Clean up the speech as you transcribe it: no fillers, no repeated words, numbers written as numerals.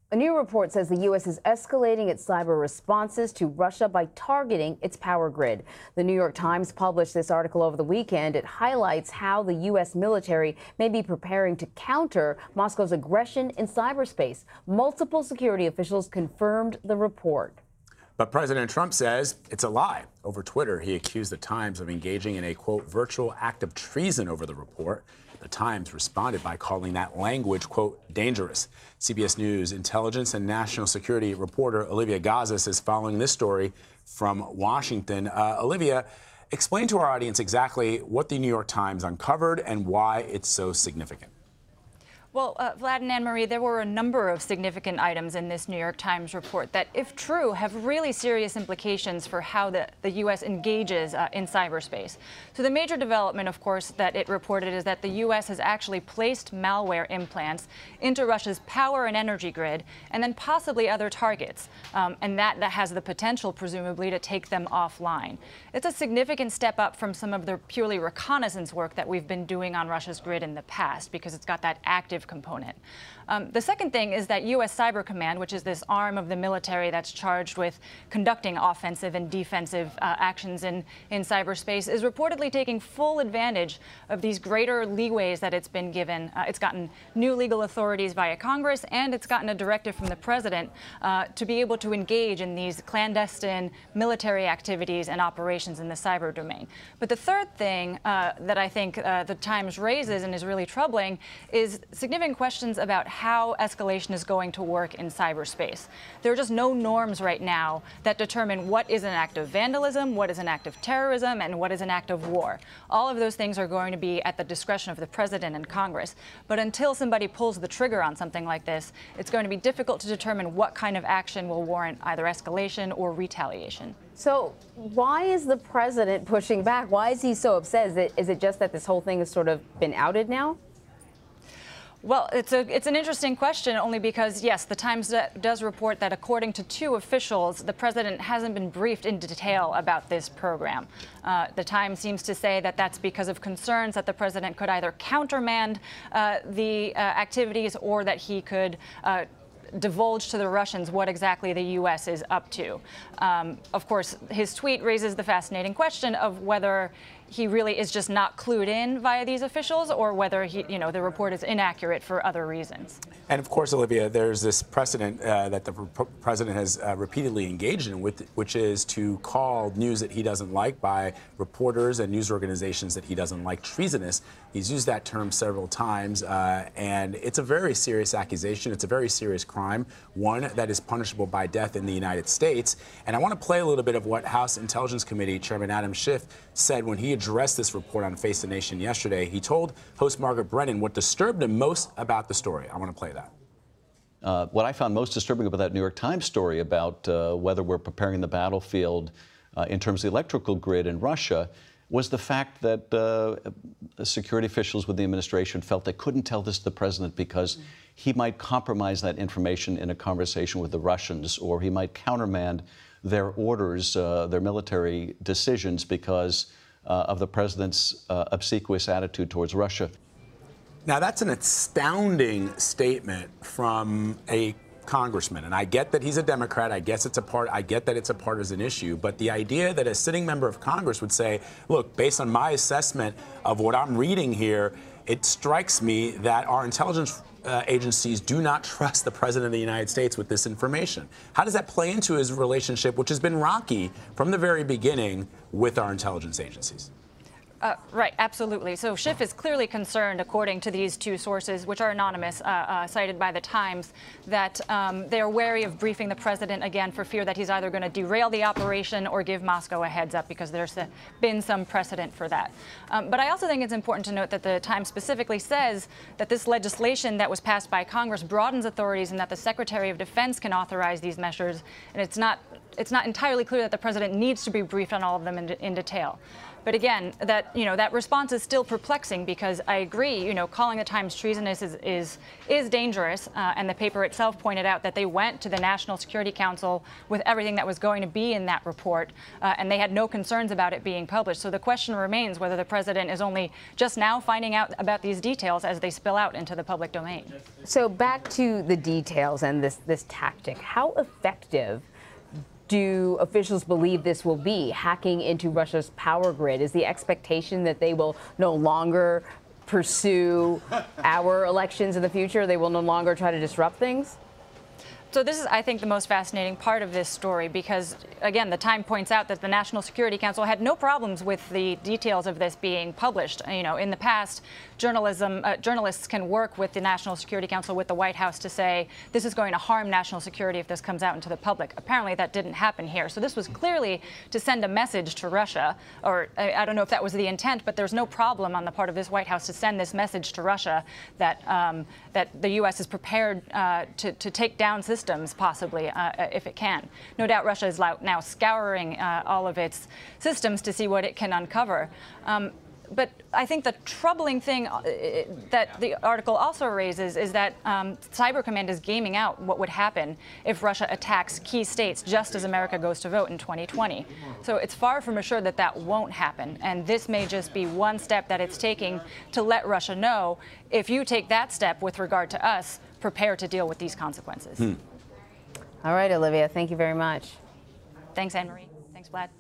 A new report says the U.S. is escalating its cyber responses to Russia by targeting its power grid. The New York Times published this article over the weekend. It highlights how the U.S. military may be preparing to counter Moscow's aggression in cyberspace. Multiple security officials confirmed the report. But President Trump says it's a lie. Over Twitter, he accused the Times of engaging in a, quote, virtual act of treason over the report. The Times responded by calling that language, quote, dangerous. CBS News intelligence and national security reporter Olivia Gazis is following this story from Washington. Olivia, explain to our audience exactly what the New York Times uncovered and why it's so significant. Well, Vlad and Anne-Marie, there were a number of significant items in this New York Times report that, if true, have really serious implications for how the U.S. engages in cyberspace. So the major development, of course, that it reported is that the U.S. has actually placed malware implants into Russia's power and energy grid and then possibly other targets. And that has the potential, presumably, to take them offline. It's a significant step up from some of the purely reconnaissance work that we've been doing on Russia's grid in the past, because it's got that active component. The second thing is that U.S. Cyber Command, which is this arm of the military that's charged with conducting offensive and defensive actions in cyberspace, is reportedly taking full advantage of these greater leeways that it's been given. It's gotten new legal authorities via Congress, and it's gotten a directive from the president to be able to engage in these clandestine military activities and operations in the cyber domain. But the third thing that I think the Times raises and is really troubling is significant questions about how escalation is going to work in cyberspace. There are just no norms right now that determine what is an act of vandalism, what is an act of terrorism, and what is an act of war. All of those things are going to be at the discretion of the president and Congress. But until somebody pulls the trigger on something like this, it's going to be difficult to determine what kind of action will warrant either escalation or retaliation. So why is the president pushing back? Why is he so upset? Is it just that this whole thing has sort of been outed now? Well, it's an interesting question, only because, yes, the Times does report that, according to two officials, the president hasn't been briefed in detail about this program. The Times seems to say that that's because of concerns that the president could either countermand the activities, or that he could divulge to the Russians what exactly the U.S. is up to. Of course, his tweet raises the fascinating question of whether he really is just not clued in via these officials, or whether the report is inaccurate for other reasons. And of course, Olivia, there's this precedent that the president has repeatedly engaged in, which is to call news that he doesn't like by reporters and news organizations that he doesn't like treasonous. He's used that term several times, and it's a very serious accusation. It's a very serious crime, one that is punishable by death in the United States. And I want to play a little bit of what House Intelligence Committee Chairman Adam Schiff said when he addressed this report on Face the Nation yesterday. He told host Margaret Brennan what disturbed him most about the story. I want to play that. What I found most disturbing about that New York Times story about whether we're preparing the battlefield in terms of the electrical grid in Russia was the fact that security officials with the administration felt they couldn't tell this to the president because he might compromise that information in a conversation with the Russians, or he might countermand their orders, their military decisions, because of the president's obsequious attitude towards Russia. Now, that's an astounding statement from a congressman, and I get that he's a Democrat. I get that it's a partisan issue, but the idea that a sitting member of Congress would say, look, based on my assessment of what I'm reading here, it strikes me that our intelligence agencies do not trust the president of the United States with this information. How does that play into his relationship, which has been rocky from the very beginning, with our intelligence agencies? Right, absolutely. So Schiff is clearly concerned, according to these two sources, which are anonymous, cited by the Times, that they are wary of briefing the president again for fear that he's either going to derail the operation or give Moscow a heads up, because there's been some precedent for that. But I also think it's important to note that the Times specifically says that this legislation that was passed by Congress broadens authorities, and that the Secretary of Defense can authorize these measures. And it's not entirely clear that the president needs to be briefed on all of them in detail. But again, that response is still perplexing because I agree, calling the Times treasonous is dangerous. And the paper itself pointed out that they went to the National Security Council with everything that was going to be in that report, and they had no concerns about it being published. So the question remains whether the president is only just now finding out about these details as they spill out into the public domain. So back to the details and this tactic. How effective do officials believe this will be, hacking into Russia's power grid? Is the expectation that they will no longer pursue our elections in the future? They will no longer try to disrupt things? So this is, I think, the most fascinating part of this story because, again, the Times points out that the National Security Council had no problems with the details of this being published. In the past, journalists can work with the National Security Council, with the White House, to say this is going to harm national security if this comes out into the public. Apparently, that didn't happen here. So this was clearly to send a message to Russia, or I don't know if that was the intent, but there's no problem on the part of this White House to send this message to Russia that that the U.S. is prepared to take down systems, possibly, if it can. No doubt Russia is now scouring all of its systems to see what it can uncover. But I think the troubling thing that the article also raises is that Cyber Command is gaming out what would happen if Russia attacks key states just as America goes to vote in 2020. So it's far from assured that that won't happen. And this may just be one step that it's taking to let Russia know, if you take that step with regard to us, prepare to deal with these consequences. All right, Olivia, thank you very much. Thanks, Anne-Marie. Thanks, Vlad.